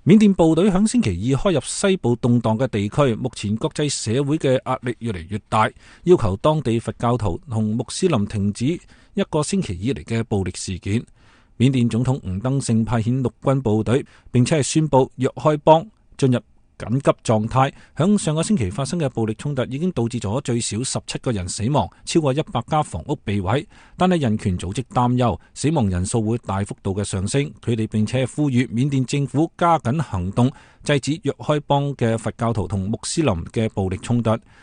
緬甸部隊響星期二開入西部動盪嘅地區，目前國際社會嘅壓力越嚟越大，要求當地佛教徒同穆斯林停止一個星期以嚟嘅暴力事件。緬甸總統吳登盛派遣陸軍部隊，並且係宣布若開邦進入緊急狀態。響上個星期發生嘅暴力衝突已經導致咗最少17個人死亡，超過100家房屋被毀。但係人權組織擔憂死亡人數會大幅度嘅上升，佢哋並且呼籲緬甸政府加緊行動，制止若開邦嘅佛教徒同穆斯林嘅暴力衝突。